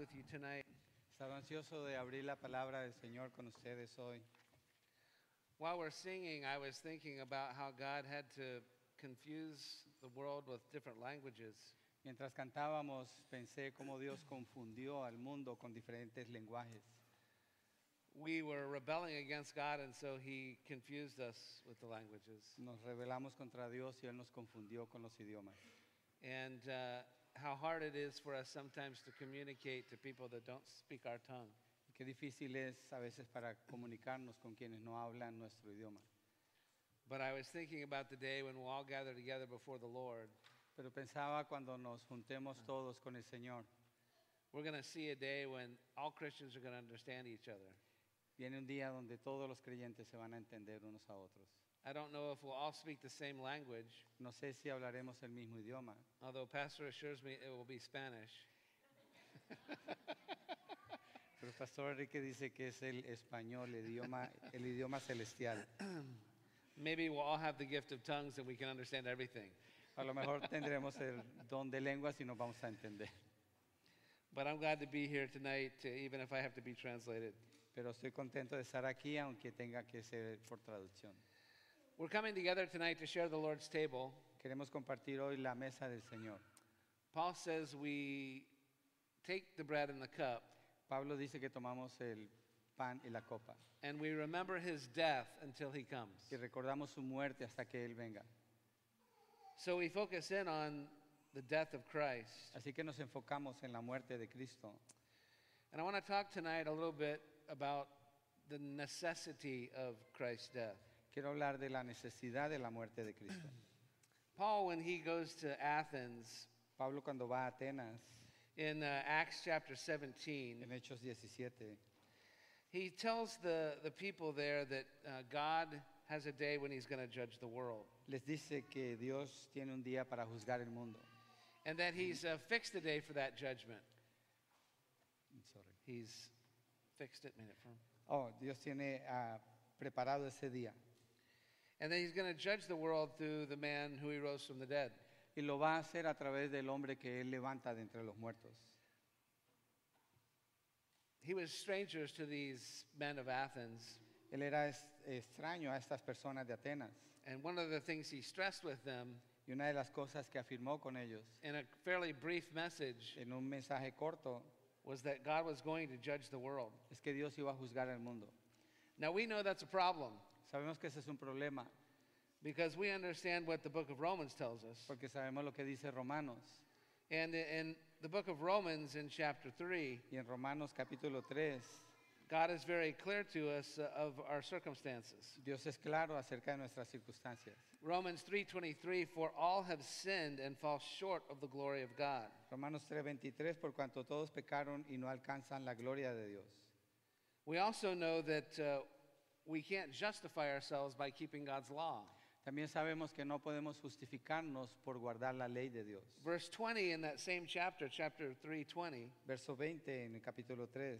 with you tonight. Estaba ansioso de abrir la palabra del Señor con ustedes hoy. While we're singing, I was thinking about how God had to confuse the world with different languages. Mientras cantábamos, pensé cómo Dios confundió al mundo con diferentes lenguajes. We were rebelling against God, and so He confused us with the languages. Nos rebelamos contra Dios y Él nos confundió con los idiomas. And how hard it is for us sometimes to communicate to people that don't speak our tongue. Qué difícil es a veces para comunicarnos con quienes no hablan nuestro idioma. But I was thinking about the day when we'll all gather together before the Lord. Pero pensaba cuando nos juntemos todos con el Señor. We're going to see a day when all Christians are going to understand each other. Viene un día donde todos los creyentes se van a entender unos a otros. I don't know if we'll all speak the same language, No sé si hablaremos el mismo idioma, although Pastor assures me it will be Spanish. pero el Pastor Enrique dice que es el español, el idioma celestial. Maybe we'll all have the gift of tongues and we can understand everything. A lo mejor tendremos el don de lenguas y nos vamos a entender. But I'm glad to be here tonight, even if I have to be translated. Pero estoy contento de estar aquí, aunque tenga que ser por traducción. We're coming together tonight to share the Lord's table. Queremos compartir hoy la mesa del Señor. Paul says we take the bread and the cup Pablo dice que tomamos el pan y la copa and we remember his death until he comes. y recordamos su muerte hasta que Él venga. So we focus in on the death of Christ. Así que nos enfocamos en la muerte de Cristo. And I want to talk tonight a little bit about the necessity of Christ's death. Quiero hablar de la necesidad de la muerte de Cristo. Paul, when he goes to Athens Pablo cuando va a Atenas, in Acts chapter 17, en Hechos 17, he tells the people there that God has a day when he's going to judge the world. les dice que Dios tiene un día para juzgar el mundo. And that he's fixed a day for that judgment. Sorry. He's fixed it, made it firm. Oh, Dios tiene preparado ese día. And then he's going to judge the world through the man who he rose from the dead. Y lo va a hacer a través del hombre que Él levanta de entre los muertos. He was strangers to these men of Athens. Él era extraño a estas personas de Atenas. And one of the things he stressed with them Y una de las cosas que afirmó con ellos in a fairly brief message en un mensaje corto was that God was going to judge the world. es que Dios iba a juzgar el mundo. Now we know that's a problem Sabemos que ese es un problema because we understand what the book of Romans tells us. porque sabemos lo que dice Romanos. And in the book of Romans in chapter 3, Y en Romanos capítulo 3, God is very clear to us of our circumstances. Dios es claro acerca de nuestras circunstancias. Romans 3:23, for all have sinned and fall short of the glory of God. Romanos 3:23, por cuanto todos pecaron y no alcanzan la gloria de Dios. We also know that we can't justify ourselves by keeping God's law. También sabemos que no podemos justificarnos por guardar la ley de Dios. Verse 20 in that same chapter, chapter 3:20, Verso 20 en el capítulo 3.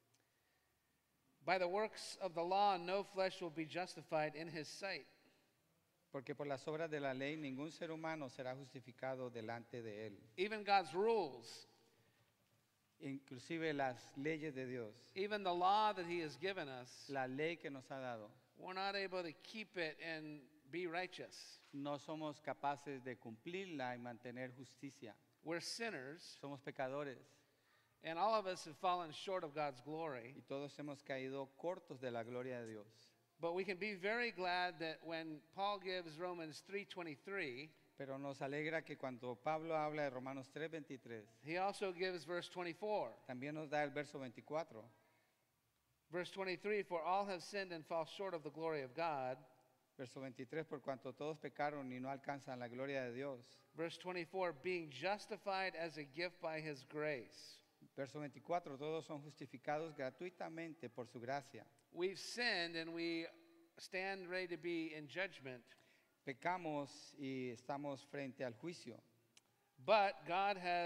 by the works of the law no flesh will be justified in his sight. Porque por las obras de la ley ningún ser humano será justificado delante de Él. Even God's rules, Inclusive las leyes de Dios, even the law that he has given us, la ley que nos ha dado, we're not able to keep it and be righteous. no somos capaces de cumplirla y mantener justicia. We're sinners, Somos pecadores and all of us have fallen short of God's glory. y todos hemos caído cortos de la gloria de Dios. But we can be very glad that when Paul gives Romans 3:23, Pero nos alegra que cuando Pablo habla de Romanos 3:23, he also gives verse 24. también nos da el verso 24. Verse 23, for all have sinned and fall short of the glory of God. Verso 23, por cuanto todos pecaron y no alcanzan la gloria de Dios. Verse 24, being justified as a gift by his grace. Verso 24, todos son justificados gratuitamente por su gracia. We've sinned and we stand ready to be in judgment. Pecamos y estamos frente al juicio. But God has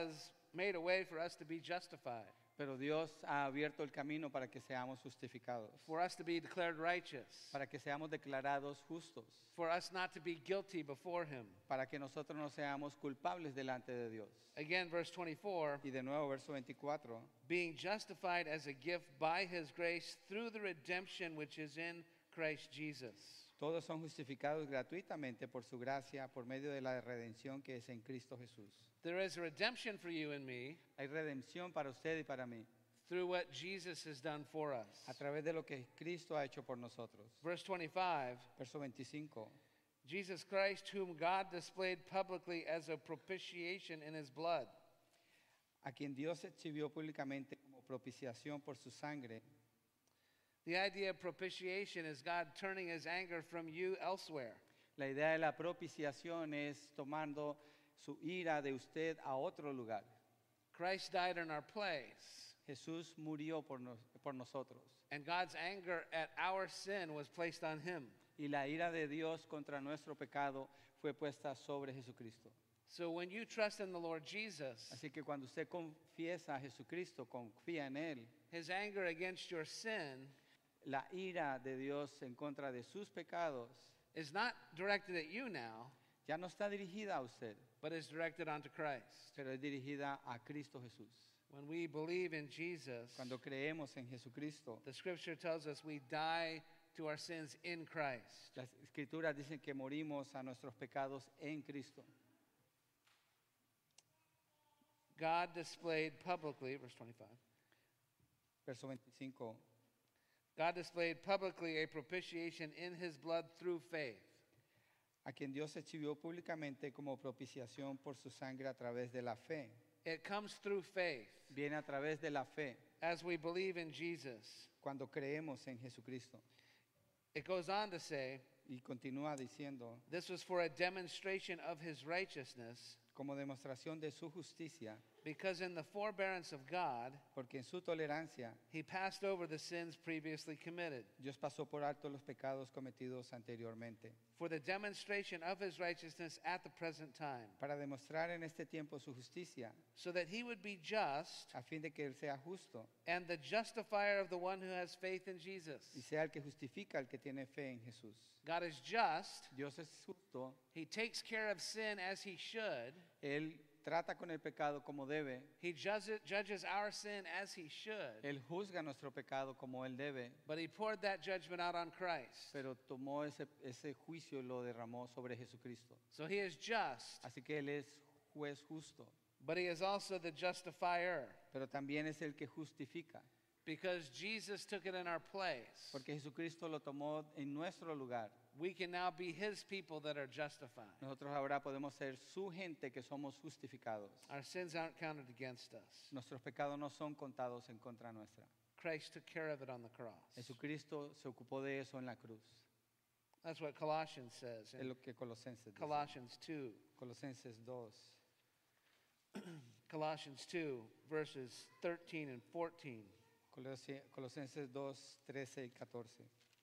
made a way for us to be justified, Pero Dios ha abierto el camino para que seamos justificados, for us to be declared righteous, para que seamos declarados justos, for us not to be guilty before him. para que nosotros no seamos culpables delante de Dios. Again, verse 24, Y de nuevo, verso 24, being justified as a gift by his grace through the redemption which is in Christ Jesus. todos son justificados gratuitamente por su gracia, por medio de la redención que es en Cristo Jesús. There is a redemption for you and me Hay redención para usted y para mí, through what Jesus has done for us. a través de lo que Cristo ha hecho por nosotros. Verse 25, Verso 25, Jesus Christ, whom God displayed publicly as a propitiation in his blood. a quien Dios exhibió públicamente como propiciación por su sangre. The idea of propitiation is God turning his anger from you elsewhere. La idea de la propiciación es tomando su ira de usted a otro lugar. Christ died in our place, Jesús murió por nosotros. and God's anger at our sin was placed on him. Y la ira de Dios contra nuestro pecado fue puesta sobre Jesucristo. So when you trust in the Lord Jesus, Así que cuando usted confiesa a Jesucristo, confía en Él, his anger against your sin la ira de Dios en contra de sus pecados is not directed at you now, ya no está dirigida a usted, but is directed onto Christ. pero es dirigida a Cristo Jesús. When we believe in Jesus, Cuando creemos en Jesucristo, the scripture tells us we die to our sins in Christ. las escrituras dicen que morimos a nuestros pecados en Cristo. God displayed publicly, verse 25, Verso 25. God displayed publicly a propitiation in his blood through faith. A quien Dios exhibió públicamente como propiciación por su sangre a través de la fe. It comes through faith Viene a través de la fe as we believe in Jesus. cuando creemos en Jesucristo. It goes on to say, Y continúa diciendo, this was for a demonstration of his righteousness, como demostración de su justicia, because in the forbearance of God, porque en su tolerancia he passed over the sins previously committed. Dios pasó por alto los pecados cometidos anteriormente, For the demonstration of his righteousness at the present time, para demostrar en este tiempo su justicia, so that he would be just a fin de que Él sea justo and the justifier of the one who has faith in Jesus. y sea el que justifica al que tiene fe en Jesús. God is just. Dios es justo, He takes care of sin as he should. Él trata con el pecado como debe, He judges our sin as he should. Él juzga nuestro pecado como Él debe, But he poured that judgment out on Christ. pero tomó ese juicio y lo derramó sobre Jesucristo. So he is just, Así que Él es juez justo, but he is also the justifier, pero también es el que justifica, because Jesus took it in our place. porque Jesucristo lo tomó en nuestro lugar. We can now be his people that are justified. Nosotros ahora podemos ser su gente que somos justificados. Our sins aren't counted against us. Nuestros pecados no son contados en contra nuestra. Christ took care of it on the cross. Jesucristo se ocupó de eso en la cruz. That's what Colossians says Es in lo que Colosenses dice. Colossians 2. Colosenses 2, Colossians 2, verses 13 and 14. Colosenses 2, 13 y 14.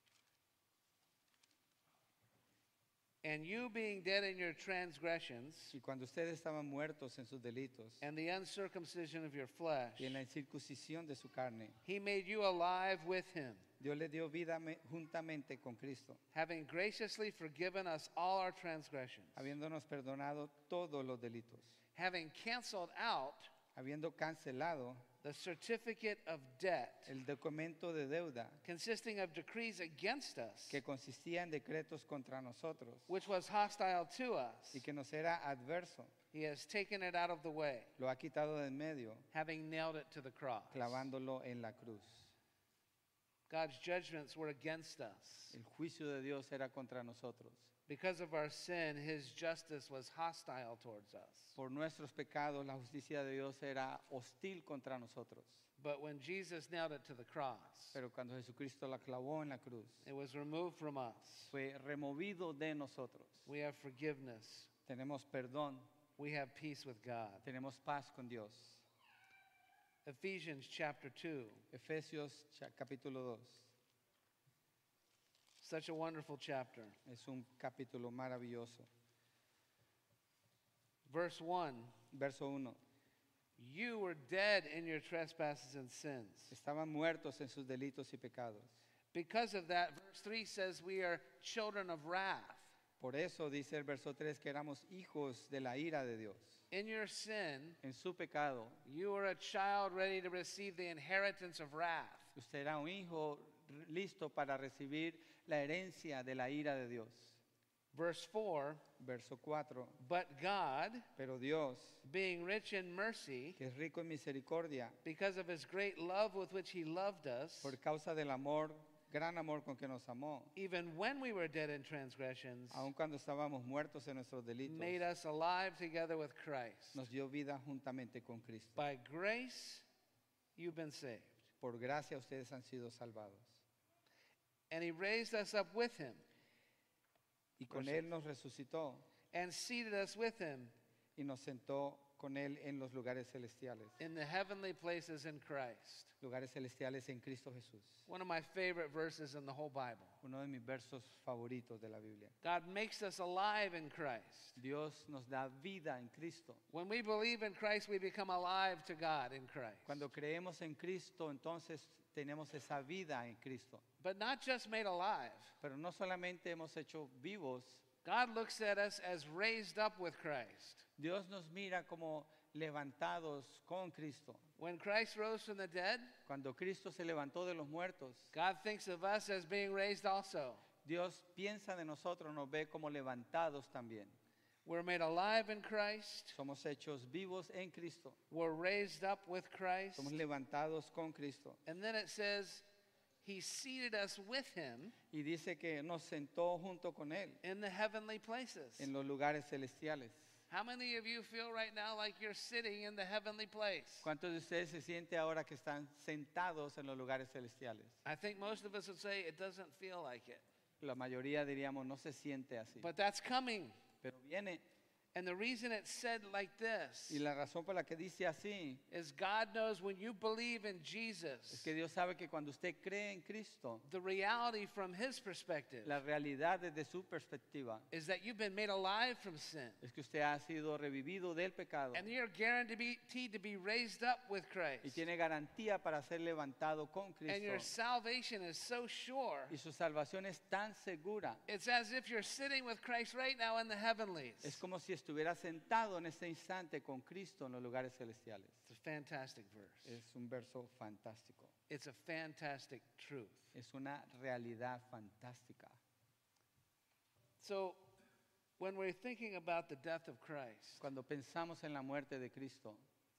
And you being dead in your transgressions Y cuando ustedes estaban muertos en sus delitos and the uncircumcision of your flesh, y en la incircuncisión de su carne, he made you alive with him, Dios le dio vida juntamente con Cristo, having graciously forgiven us all our transgressions, habiéndonos perdonado todos los delitos, having canceled out habiendo cancelado the certificate of debt el documento de deuda consisting of decrees against us, que consistía en decretos contra nosotros which was hostile to us. y que nos era adverso. He has taken it out of the way, Lo ha quitado de en medio, having nailed it to the cross. clavándolo en la cruz. God's judgments were against us. El juicio de Dios era contra nosotros. Because of our sin, his justice was hostile towards us. Por nuestros pecados, la justicia de Dios era hostil contra nosotros. But when Jesus nailed it to the cross, Pero cuando Jesucristo la clavó en la cruz, it was removed from us. fue removido de nosotros. We have forgiveness. Tenemos perdón, We have peace with God. tenemos paz con Dios. Ephesians chapter 2. Efesios capítulo 2 Such a wonderful chapter. es un capítulo maravilloso. Verse 1. Verso 1. You were dead in your trespasses and sins. Estaban muertos en sus delitos y pecados. Because of that, verse 3 says we are children of wrath. Por eso dice el verso 3 que éramos hijos de la ira de Dios. In your sin, En su pecado, you were a child ready to receive the inheritance of wrath. usted era un hijo listo para recibir la herencia de la ira de Dios. Verse 4, Verso 4. but God, Pero Dios, being rich in mercy, que es rico en misericordia, because of his great love with which he loved us, por causa del amor, gran amor con que nos amó, even when we were dead in transgressions, aun cuando estábamos muertos en nuestros delitos, made us alive together with Christ. nos dio vida juntamente con Cristo. By grace, you've been saved. Por gracia ustedes han sido salvados. And he raised us up with him Y con Verso- Él nos resucitó and seated us with him y nos sentó con Él en los lugares celestiales. in the heavenly places in Christ. Lugares celestiales en Cristo Jesús. One of my favorite verses in the whole Bible. Uno de mis versos favoritos de la Biblia. God makes us alive in Christ. Dios nos da vida en Cristo. When we believe in Christ, we become alive to God in Christ. Cuando creemos en Cristo, entonces tenemos esa vida en Cristo. But not just made alive. Pero no solamente hemos hecho vivos, God looks at us as raised up with Christ. Dios nos mira como levantados con Cristo. When Christ rose from the dead, Cuando Cristo se levantó de los muertos, God thinks of us as being raised also. Dios piensa de nosotros, nos ve como levantados también. We're made alive in Christ. Somos hechos vivos en Cristo. We're raised up with Christ. Somos levantados con Cristo. And then it says, he seated us with him Y dice que nos sentó junto con Él in the heavenly places. en los lugares celestiales. How many of you feel right now like you're sitting in the heavenly place? ¿Cuántos de ustedes se sienten ahora que están sentados en los lugares celestiales? I think most of us would say it doesn't feel like it. La mayoría diríamos no se siente así. But that's coming. Pero viene. And the reason it's said like this Y la razón por la que dice así is God knows when you believe in es Jesus, que Dios sabe que cuando usted cree en Cristo, the reality from his perspective la realidad desde su perspectiva is that you've been made alive from sin. es que usted ha sido revivido del pecado And you're guaranteed to be raised up with y Christ. tiene garantía para ser levantado con And your Cristo. salvation is so sure. Y su salvación es tan segura. It's as if you're sitting with Christ right now in the heavenlies. Es como si estuviera sentado en este instante con Cristo en los lugares celestiales. It's a fantastic verse. Es un verso fantástico. It's a fantastic truth. Es una realidad fantástica. So, when we're thinking about the death of Christ, Cuando pensamos en la muerte de Cristo,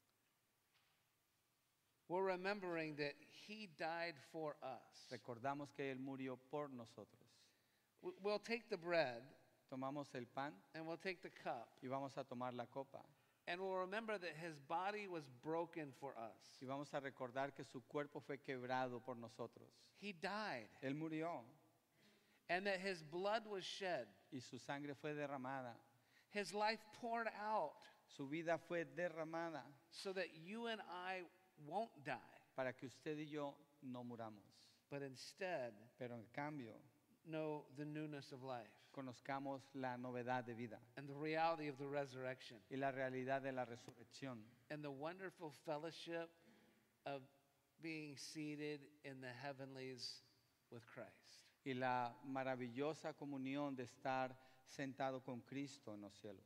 we're remembering that he died for us. recordamos que Él murió por nosotros. We'll take the bread Tomamos el pan and we'll take the cup y vamos a tomar la copa. and we'll remember that his body was broken for us. Y vamos a recordar que su cuerpo fue quebrado por nosotros. He died Él murió and that his blood was shed. y su sangre fue derramada. His life poured out Su vida fue derramada so that you and I won't die, para que usted y yo no muramos. but instead Pero en cambio, know the newness of life conozcamos la novedad de vida and the reality of the resurrection y la realidad de la resurrección and the wonderful fellowship of being seated in the heavenlies with Christ. y la maravillosa comunión de estar sentado con Cristo en los cielos.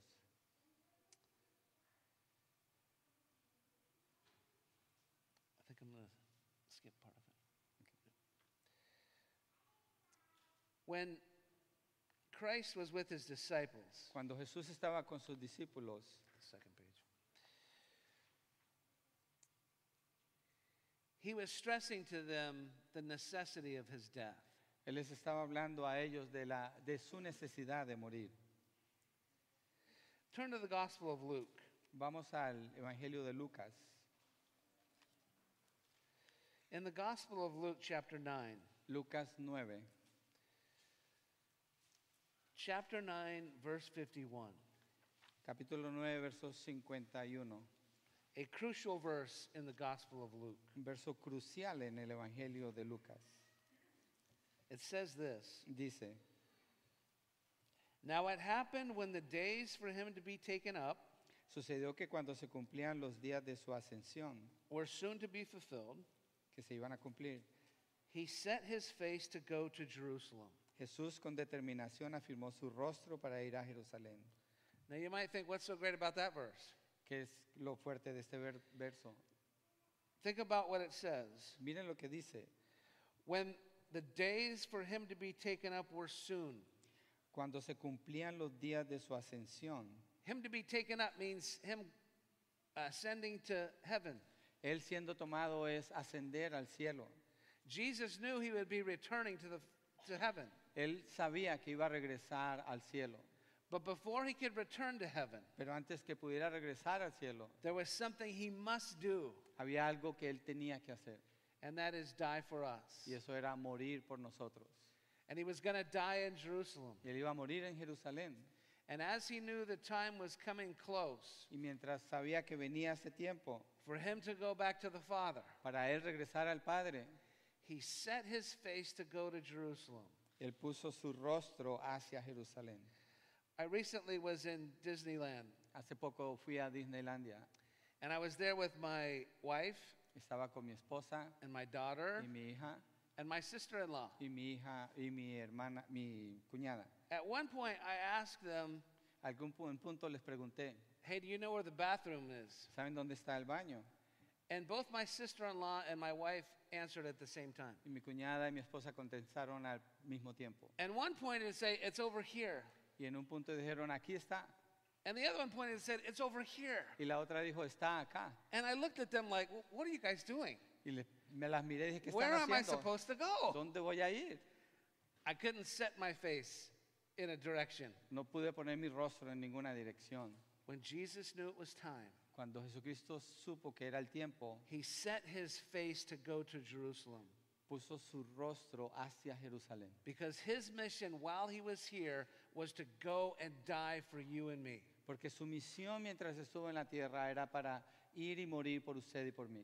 I think I'm going to skip part of it. When Christ was with his disciples, Cuando Jesús estaba con sus discípulos, second page, he was stressing to them the necessity of his death. Él les estaba hablando a ellos de su necesidad de morir. Turn to the Gospel of Luke. Vamos al Evangelio de Lucas. In the Gospel of Luke, chapter 9, Lucas 9, chapter 9, verse 51, capítulo 9, verso 51. a crucial verse in the Gospel of Luke. Un verso crucial en el Evangelio de Lucas. It says this: Dice, Now it happened when the days for him to be taken up Sucedió que cuando se cumplían los días de su ascensión, were soon to be fulfilled, que se iban a cumplir, he set his face to go to Jerusalem. Jesús con determinación afirmó su rostro para ir a Jerusalén. Now you might think, what's so great about that verse? ¿Qué es lo fuerte de este verso? Think about what it says. Miren lo que dice. When the days for him to be taken up were soon. Cuando se cumplían los días de su ascensión, Him to be taken up means him ascending to heaven. él siendo tomado es ascender al cielo. Jesus knew he would be returning to heaven. Él sabía que iba a regresar al cielo, But before he could return to heaven, pero antes que pudiera regresar al cielo, there was something he must do, había algo que él tenía que hacer, and that is die for us. y eso era morir por nosotros. And he was going to die in Jerusalem. Y él iba a morir en Jerusalén. And as he knew the time was coming close Y mientras sabía que venía ese tiempo for him to go back to the Father, para él regresar al Padre, he set his face to go to Jerusalem. él puso su rostro hacia Jerusalén. I recently was in Disneyland, Hace poco fui a Disneylandia. and I was there with my wife Estaba con mi esposa and my daughter y mi hija and my sister-in-law. y mi hija y mi hermana, mi cuñada. At one point, I asked them, En punto les pregunté, hey, do you know where the bathroom is? ¿saben dónde está el baño? And both my sister-in-law and my wife answered at the same time. Y mi cuñada y mi esposa contestaron al mismo tiempo. And one pointed and said, it's over here. Y en un punto dijeron, aquí está. And the other one pointed and said, it's over here. Y la otra dijo, está acá. And I looked at them like, what are you guys doing? Y me las miré y dije, ¿qué Where están am I haciendo? supposed to go? ¿Dónde voy a ir? I couldn't set my face in a direction. No pude poner mi rostro en ninguna dirección. When Jesus knew it was time, Cuando Jesucristo supo que era el tiempo, he set his face to go to Jerusalem. puso su rostro hacia Jerusalén. Because his mission while he was here was to go and die for you and me. Porque su misión mientras estuvo en la tierra era para ir y morir por usted y por mí.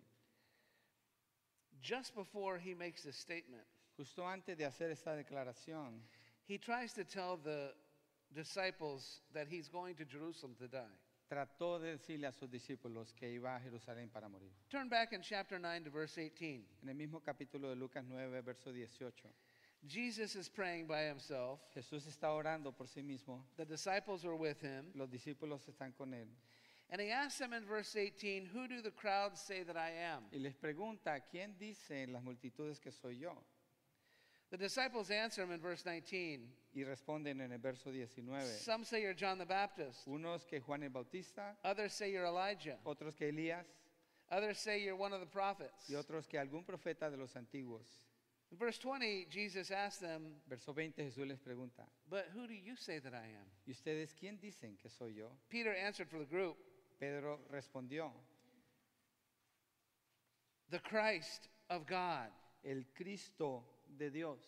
Just before he makes this statement, Justo antes de hacer esta declaración, he tries to tell the disciples that he's going to Jerusalem to die. trató de decirle a sus discípulos que iba a Jerusalén para morir. Turn back in chapter 9 to verse 18. En el mismo capítulo de Lucas 9, verso 18, Jesus is praying by himself. Jesús está orando por sí mismo, The disciples are with him. los discípulos están con él, And he asks them in verse 18, who do the crowds say that I am? y les pregunta, ¿quién dicen las multitudes que soy yo? The disciples answer him in verse 19. Y responden en el verso 19, Some say you're John the Baptist. unos que Juan el Bautista, Others say you're Elijah. otros que Elías, Others say you're one of the prophets. y otros que algún profeta de los antiguos. In verse 20, Jesus asks them, Verso 20, Jesús les pregunta, but who do you say that I am? ¿y ustedes quién dicen que soy yo? Peter answered for the group, Pedro respondió, the Christ of God. el Cristo de Dios.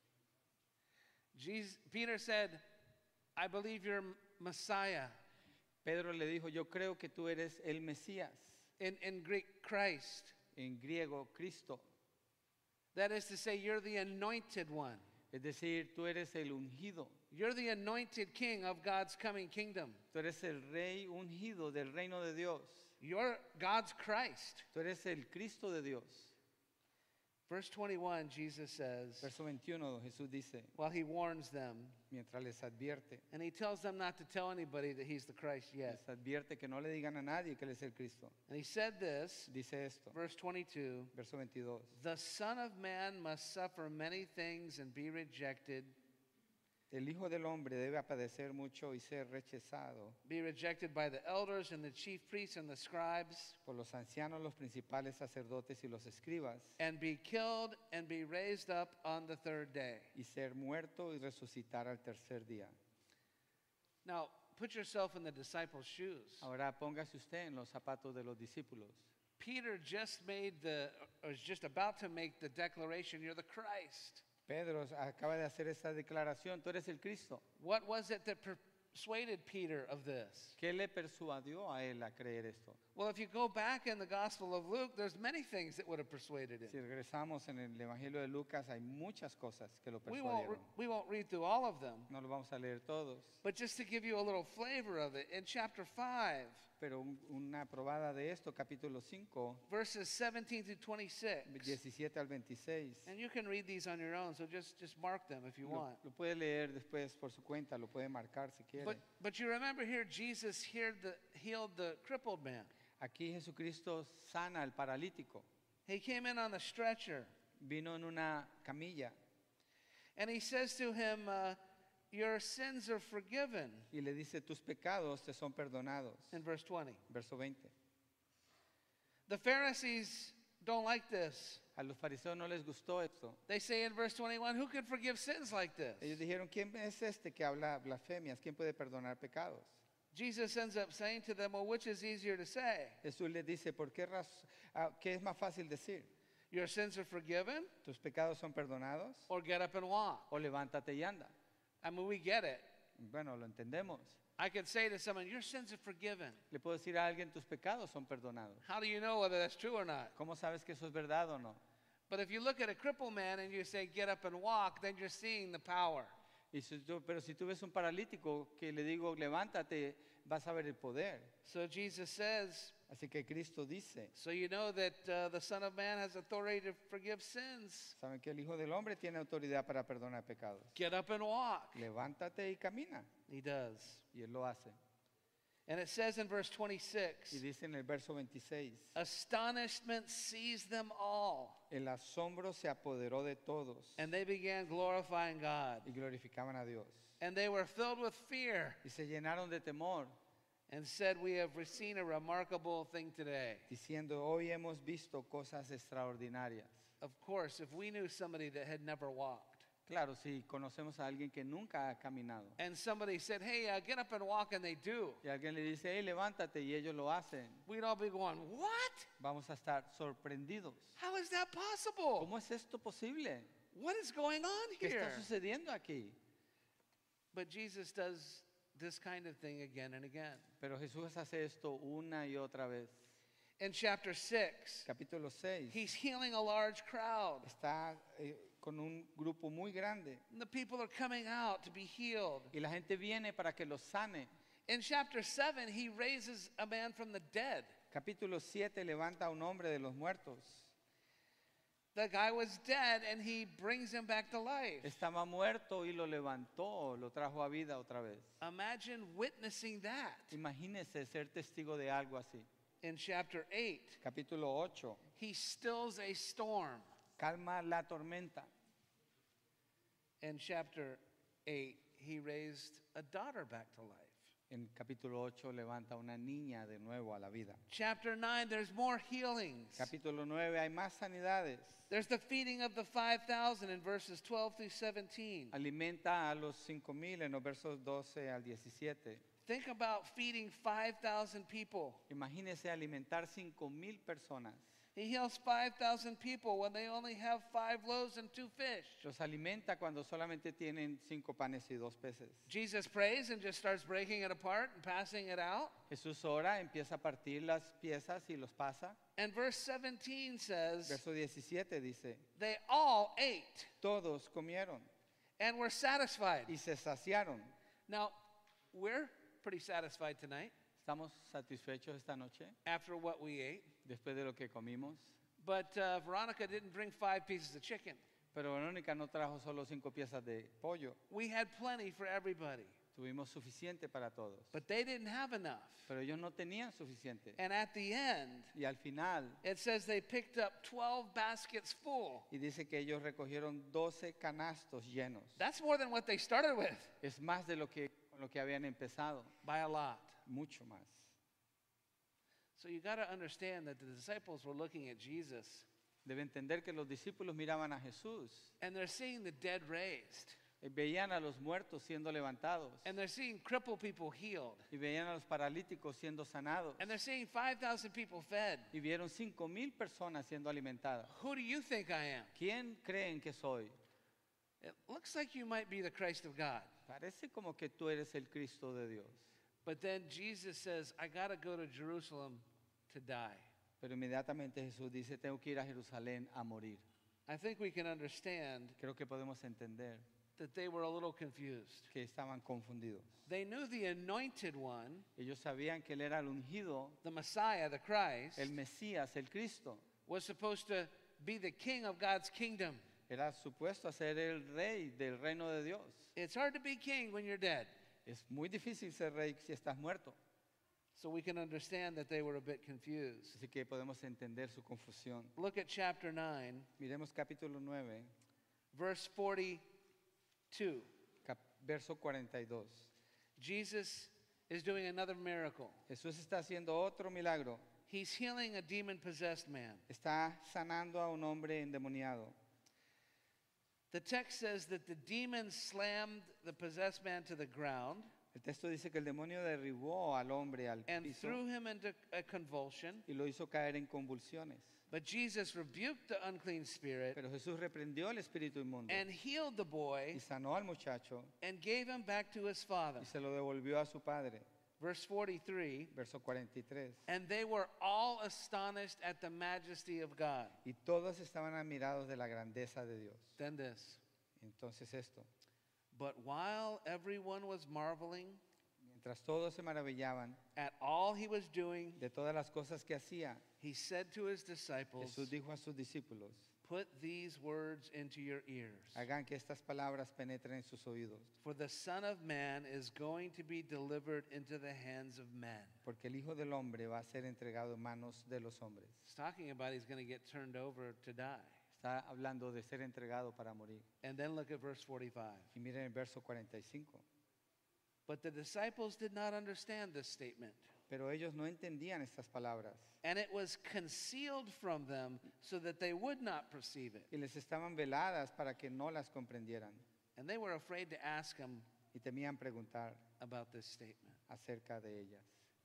Peter said, I believe you're Messiah. Pedro le dijo, yo creo que tú eres el Mesías, In Greek, Christ. en griego, Cristo. That is to say, you're the anointed one. Es decir, tú eres el ungido, You're the anointed king of God's coming kingdom. tú eres el rey ungido del reino de Dios, You're God's Christ. tú eres el Cristo de Dios. Verse 21, Jesus says, Verso 21, Jesús dice, while he warns them, mientras les advierte, and he tells them not to tell anybody that he's the Christ yet. les advierte que no le digan a nadie que él es el Cristo. And he said this, Dice esto, verse 22, verso 22, the Son of Man must suffer many things and be rejected, el Hijo del Hombre debe padecer mucho y ser rechazado by the elders and the chief priests and the scribes, por los ancianos, los principales sacerdotes y los escribas, and be killed and be raised up on the third day. y ser muerto y resucitar al tercer día. Now, put yourself in the disciples' shoes. Ahora póngase usted en los zapatos de los discípulos. Peter was just about to make the declaration, you're the Christ. Pedro acaba de hacer esta declaración, tú eres el Cristo. What was it that persuaded Peter of this? ¿Qué le persuadió a él a creer esto? Well, if you go back in the Gospel of Luke, there's many things that would have persuaded Si him. regresamos en el Evangelio de Lucas, hay muchas cosas que lo We persuadieron. won't read through all of them, No lo vamos a leer todos. but just to give you a little flavor of it, in chapter 5, pero una probada de esto, capítulo 5, verses 17 through 26. 17 al 26. And you can read these on your own, so just mark them if you want. Lo puede leer después por su cuenta, lo puede marcar si quiere. But you remember here, Jesus healed the crippled man. Aquí Jesucristo sana al paralítico. He came in on a stretcher, Vino en una camilla and he says to him, your sins are forgiven, y le dice, tus pecados te son perdonados. in verse 20. Verso 20. The Pharisees don't like this. A los fariseos no les gustó esto. They say in verse 21, who can forgive sins like this? Ellos dijeron, ¿quién es este que habla blasfemias? ¿Quién puede perdonar pecados? Jesus ends up saying to them, well, which is easier to say? Jesús les dice, ¿qué es más fácil decir? Your sins are forgiven, ¿Tus pecados son perdonados? or get up and walk? O levántate y anda. I mean, we get it. Bueno, lo entendemos. I could say to someone, your sins are forgiven. Le puedo decir a alguien, tus pecados son perdonados. How do you know whether that's true or not? ¿Cómo sabes que eso es verdad o no? But if you look at a crippled man and you say, get up and walk, then you're seeing the power. Pero si tú ves un paralítico que le digo, levántate, vas a ver el poder. So Jesus says, Así que Cristo dice, so you know that the Son of Man has authority to forgive sins. saben que el Hijo del Hombre tiene autoridad para perdonar pecados. Get up and walk. Levántate y camina. He does. Y Él lo hace. And it says in verse Y 26, dice en el verso 26, astonishment seized them all, el asombro se apoderó de todos and they began glorifying God. y glorificaban a Dios. And they were filled with fear Y se llenaron de temor, and said, we have seen a remarkable thing today. diciendo, hoy hemos visto cosas extraordinarias. Of course, if we knew somebody that had never walked, Claro, si conocemos a alguien que nunca ha caminado and somebody said, hey, get up and walk, and they do, y alguien le dice, hey, levántate, y ellos lo hacen, we'd all be going, what? vamos a estar sorprendidos. How is that possible? ¿Cómo es esto posible? What is going on ¿Qué here? está sucediendo aquí? But Jesus does this kind of thing again and again. Pero Jesús hace esto una y otra vez. In chapter 6, Capítulo 6 he's healing a large crowd. está con un grupo muy grande And the people are coming out to be healed. y la gente viene para que los sane. In chapter 7, he raises a man from the dead. Capítulo 7 levanta a un hombre de los muertos. The guy was dead and he brings him back to life. Estaba muerto y lo levantó, lo trajo a vida otra vez. Imagine witnessing that. Imagínese ser testigo de algo así. In chapter 8, Capítulo 8, he stills a storm. calma la tormenta. In chapter 8, he raised a daughter back to life. En capítulo 8 levanta a una niña de nuevo a la vida. Chapter 9, there's more healings. Capítulo 9 hay más sanidades. There's the feeding of the 5,000 in verses 12 through 17. Alimenta a los 5,000 en los versos 12 al 17. Think about feeding 5,000 people. Imagínese alimentar 5,000 personas. He heals 5,000 people when they only have 5 loaves and 2 fish. Los alimenta cuando solamente tienen 5 panes y 2 peces. Jesus prays and just starts breaking it apart and passing it out. Jesús ora, empieza a partir las piezas y los pasa. And verse 17 says, Verso 17 dice, they all ate todos comieron and were satisfied. y se saciaron. Now, we're pretty satisfied tonight ¿Estamos satisfechos esta noche after what we ate. después de lo que comimos? But Veronica didn't bring 5 pieces of chicken. Pero Verónica no trajo solo 5 piezas de pollo. We had plenty for everybody. Tuvimos suficiente para todos. But they didn't have enough. Pero ellos no tenían suficiente. And at the end, Y al final, it says they picked up 12 baskets full. y dice que ellos recogieron 12 canastos llenos. That's more than what they started with, Es más de con lo que habían empezado. by a lot. Mucho más. So you got to understand that the disciples were looking at Jesus Debe entender que los discípulos miraban a Jesús. and they're seeing the dead raised. Veían a los muertos siendo levantados. And they're seeing crippled people healed. Y veían a los paralíticos siendo sanados. And they're seeing 5,000 people fed. Y vieron 5,000 personas siendo alimentadas. Who do you think I am? ¿Quién creen que soy? It looks like you might be the Christ of God. Parece como que tú eres el Cristo de Dios. But then Jesus says, I got to go to Jerusalem to die. Pero inmediatamente Jesús dice, tengo que ir a Jerusalén a morir. I think we can understand Creo que podemos entender that they were a little confused. que estaban confundidos. They knew the anointed one, Ellos sabían que él era el ungido, the Messiah, the Christ, el Mesías, el Cristo. was supposed to be the king of God's kingdom. Era supuesto a ser el rey del reino de Dios. It's hard to be king when you're dead. Es muy difícil ser rey si estás muerto. So we can understand that they were a bit confused. Así que podemos entender su confusión. Look at chapter 9, Miremos capítulo 9, verse 42. verso 42. Jesus is doing another miracle. Jesús está haciendo otro milagro. He's healing a demon-possessed man. Está sanando a un hombre endemoniado. The text says that the demon slammed the possessed man to the ground El texto dice que el demonio derribó al hombre al and piso threw him into a convulsion. y lo hizo caer en convulsiones. But Jesus rebuked the unclean spirit Pero Jesús reprendió el espíritu inmundo and healed the boy y sanó al muchacho and gave him back to his father. y se lo devolvió a su padre. Verse 43, Verso 43. and they were all astonished at the majesty of God. Y todos estaban admirados de la grandeza de Dios. Then this, Entonces esto, but while everyone was marveling mientras todos se maravillaban at all he was doing, de todas las cosas que hacía, he said to his disciples, Jesús dijo a sus discípulos, put these words into your ears. hagan que estas palabras penetren en sus oídos, For the Son of Man is going to be delivered into the hands of men. porque el Hijo del Hombre va a ser entregado en manos de los hombres. It's talking about he's going to get turned over to die. Está hablando de ser entregado para morir. And then look at verse 45. Y miren el verso 45. But the disciples did not understand this statement. Pero ellos no entendían estas palabras And it was concealed from them so that they would not perceive it. y les estaban veladas para que no las comprendieran And they were afraid to ask him y temían preguntar about this statement. acerca de ellas.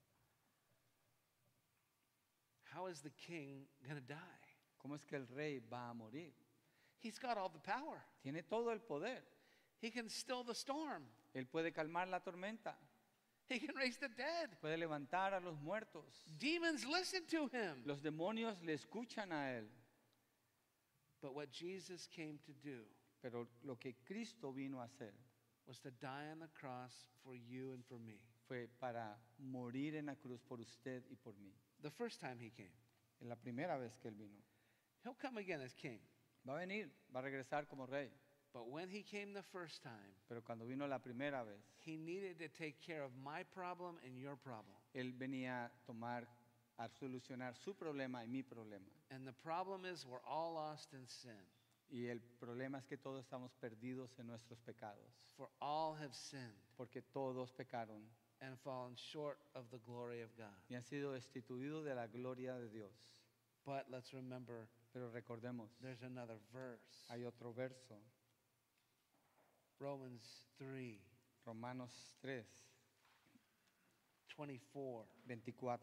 How is the king going to die? ¿Cómo es que el rey va a morir? He's got all the power. Tiene todo el poder. He can still the storm. Él puede calmar la tormenta, He can raise the dead. puede levantar a los muertos. Demons listen to him. Los demonios le escuchan a él. But what Jesus came to do Pero lo que Cristo vino a hacer was to die on the cross for you and for me. fue para morir en la cruz por usted y por mí. The first time he came. Es la primera vez que él vino. He'll come again as king. Va a venir, va a regresar como rey. But when he came the first time, Pero cuando vino la primera vez, he needed to take care of my problem and your problem. él venía a solucionar su problema y mi problema. And the problem is we're all lost in sin. Y el problema es que todos estamos perdidos en nuestros pecados. For all have sinned Porque todos pecaron and fallen short of the glory of God. y han sido destituidos de la gloria de Dios. But let's remember Pero recordemos, there's another verse. hay otro verso, Romans 3, Romanos 3, 24. 24.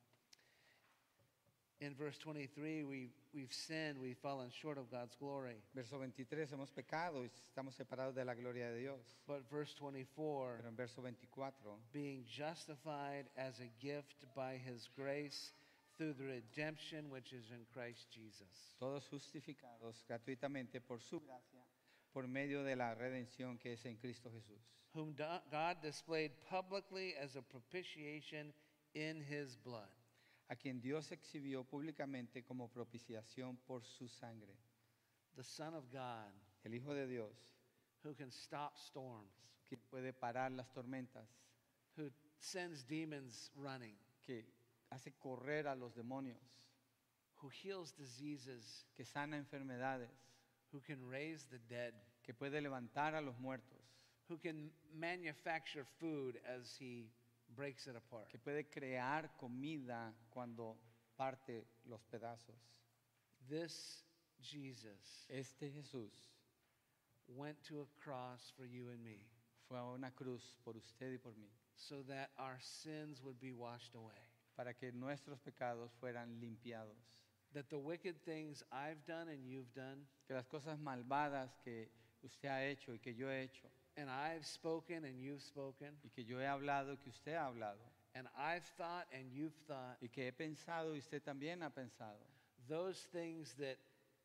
In verse 23, we've sinned, we've fallen short of God's glory. Verso 23, hemos pecado y estamos separados de la gloria de Dios. But verse 24, Pero en verso 24, being justified as a gift by his grace through the redemption which is in Christ Jesus. todos justificados gratuitamente por su gracia, por medio de la redención que es en Cristo Jesús, Whom God displayed publicly as a propitiation in his blood. a quien Dios exhibió públicamente como propiciación por su sangre. The Son of God, El Hijo de Dios, who can stop storms, quien puede parar las tormentas, who sends demons running, que hace correr a los demonios, who heals diseases, que sana enfermedades, who can raise the dead, que puede levantar a los muertos, who can manufacture food as he breaks it apart. que puede crear comida cuando parte los pedazos. This Jesus Este Jesús went to a cross for you and me fue a una cruz por usted y por mí, so that our sins would be washed away. para que nuestros pecados fueran limpiados. That the wicked things I've done and you've done, Que las cosas malvadas que usted ha hecho y que yo he hecho, and I've spoken and you've spoken, y que yo he hablado y que usted ha hablado, and I've thought and you've thought, y que he pensado y usted también ha pensado, those things that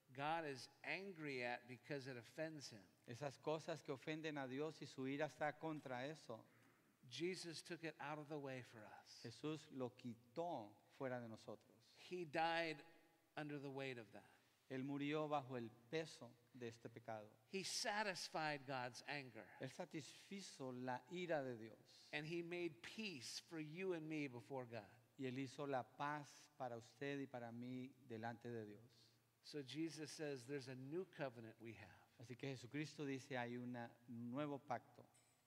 God is angry at because it offends him. Esas cosas que ofenden a Dios y su ira está contra eso. Jesus took it out of the way for us. Jesús lo quitó fuera de nosotros. He died under the weight of that. Él murió bajo el peso de este pecado. He satisfied God's anger. Él satisfizo la ira de Dios. And he made peace for you and me before God. Y Él hizo la paz para usted y para mí delante de Dios. So Jesus says there's a new covenant we have. Así que Jesucristo dice hay un nuevo pacto.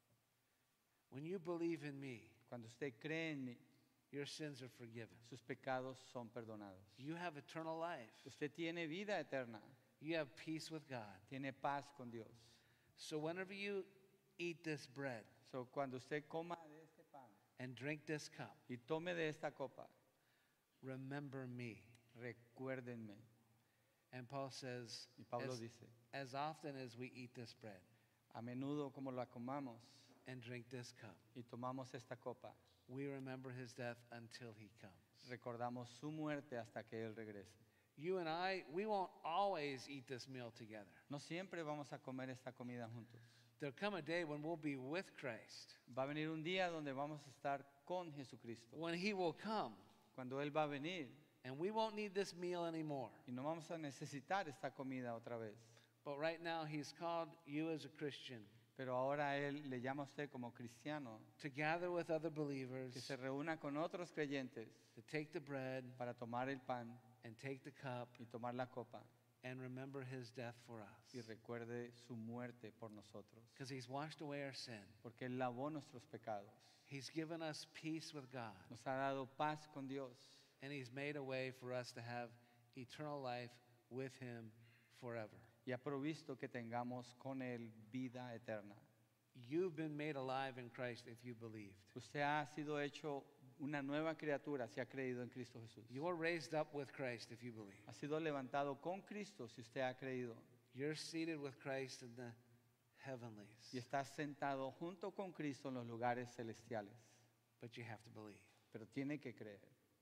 When you believe in me, Cuando usted cree en mí, your sins are forgiven. sus pecados son perdonados. You have eternal life. Usted tiene vida eterna, You have peace with God. tiene paz con Dios. So whenever you eat this bread So, cuando usted coma de este pan and drink this cup, y tome de esta copa, remember me. recuérdenme. And Paul says, Y Pablo as, dice, as often as we eat this bread a menudo como la comamos and drink this cup, y tomamos esta copa, we remember his death until he comes. recordamos su muerte hasta que Él regrese. You and I, we won't always eat this meal together. No siempre vamos a comer esta comida juntos. There'll come a day when we'll be with Christ, Va a venir un día donde vamos a estar con Jesucristo. when he will come, Cuando Él va a venir and we won't need this meal anymore. y no vamos a necesitar esta comida otra vez. But right now, he's called you as a Christian Pero ahora Él le llama a usted como cristiano to gather with other believers, que se reúna con otros creyentes to take the bread para tomar el pan and take the cup y tomar la copa and remember his death for y us. recuerde su muerte por nosotros. Because he's washed away our sin. Porque Él lavó nuestros pecados. He's given us peace with God. Nos ha dado paz con Dios. And he's made a way for us to have eternal life with him forever. Y ha provisto que tengamos con Él vida eterna. You've been made alive in Christ if you believed. Usted ha sido hecho una nueva criatura si ha creído en Cristo Jesús. You are raised up with Christ if you believe. Ha sido levantado con Cristo si usted ha creído. You're seated with Christ in the heavenlies. Y está sentado junto con Cristo en los lugares celestiales. But you have to believe. Pero tiene que creer.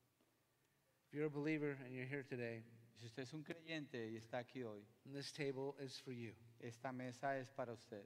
If you're a believer and you're here today, Si usted es un creyente y está aquí hoy, this table is for you. esta mesa es para usted.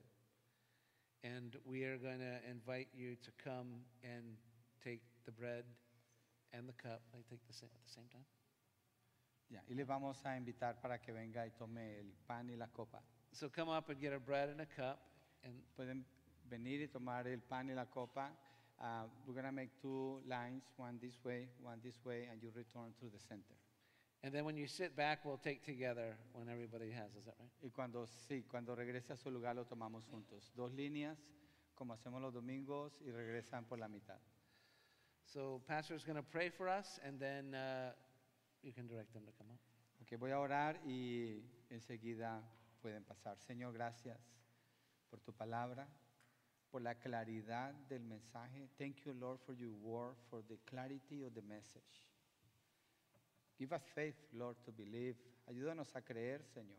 And we are going to invite you to come and take the bread and the cup. They take at the same time? Ya, y le vamos a invitar para que venga y tome el pan y la copa. So come up and get a bread and a cup. And Pueden venir y tomar el pan y la copa. We're going to make two lines, one this way, and you return to the center. And then when you sit back, we'll take together when everybody has. Is that right? Y cuando regrese a su lugar lo tomamos juntos. Dos líneas, como hacemos los domingos, y regresan por la mitad. So Pastor's going to pray for us, and then you can direct them to come up. Ok, voy a orar y enseguida pueden pasar. Señor, gracias por tu palabra, por la claridad del mensaje. Thank you, Lord, for your word, for the clarity of the message. Give us faith, Lord, to believe. Ayúdanos a creer, Señor.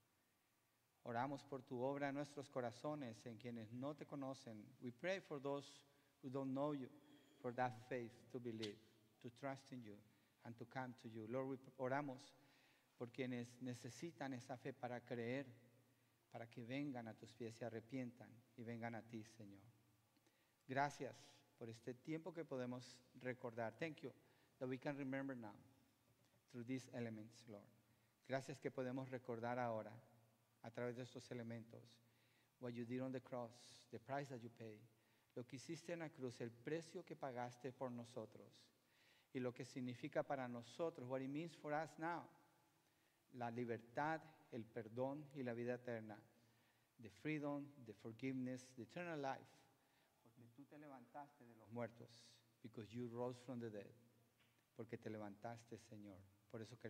Oramos por tu obra en nuestros corazones, en quienes no te conocen. We pray for those who don't know you, for that faith to believe, to trust in you, and to come to you. Lord, we oramos por quienes necesitan esa fe para creer, para que vengan a tus pies, se arrepientan y vengan a ti, Señor. Gracias por este tiempo que podemos recordar. Thank you that we can remember now through these elements, Lord. Gracias que podemos recordar ahora a través de estos elementos what you did on the cross, the price that you paid, lo que hiciste en la cruz, el precio que pagaste por nosotros y lo que significa para nosotros, what it means for us now, la libertad, el perdón y la vida eterna, the freedom, the forgiveness, the eternal life, porque tú te levantaste de los muertos, because you rose from the dead, porque te levantaste, Señor. Por eso